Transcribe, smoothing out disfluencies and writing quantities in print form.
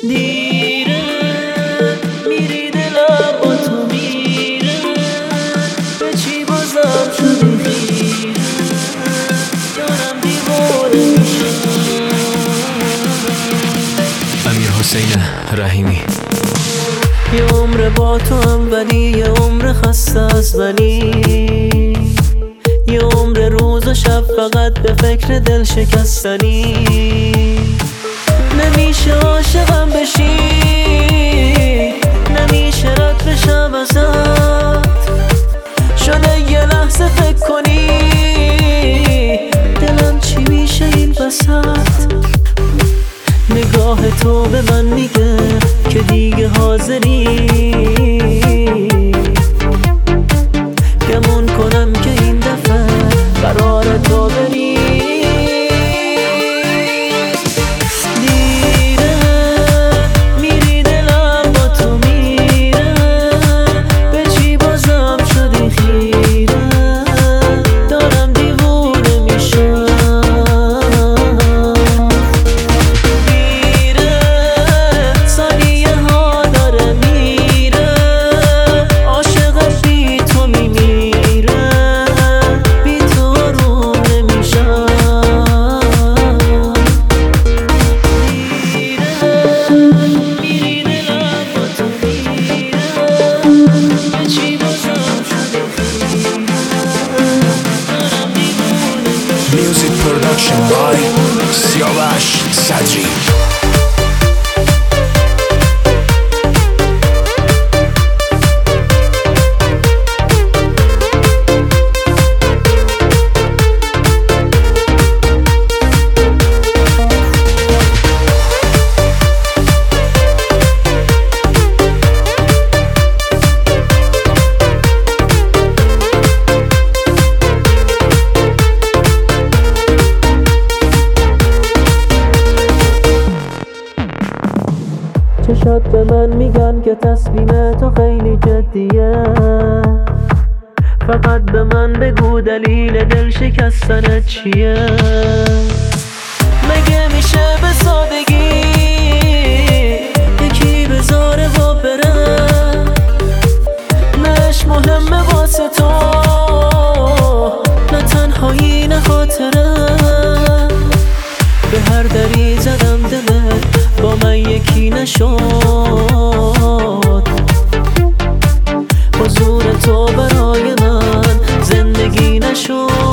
دیره میری دلم با تو میره، به چی بازم شدی خیره، دارم دیوانه میشم. امیرحسین رحیمی. یه عمر با تو هم ولی یه عمر خسته از ولی، یه عمر روز و شب فقط به فکر دل شکستنی. نمیشه عاشقم بشی، نمیشه رد بشم ازت، شده یه لحظه فکر کنی دلم چی میشه این وسط. نگاه تو به من میگه که دیگه حاضری، گمون کنم که این دفعه قرار تو بری. دیره میری دلم با تو میره، به چی بازم شدی خیره، دارم دیوونه میشم. دیره ثانیه ها داره میره، عاشقت بی تو میمیره، بی تو آروم نمیشم. میری دلم با تو میره، به چی بازم شده خیره، دارم دیوونه میشم. Music production by سیاوش صدری. چشات به من میگن که تصمیم تو خیلی جدیه، فقط به من بگو دلیل دل شکستنت چیه. مگه میشه به سادگی یکی بذاره و بره، نش مهمه واسه تو، نه تنهایی نه خاطره. به هر دری زدم دلت با من یکی نشد، حضور تو برای من زندگی نشد.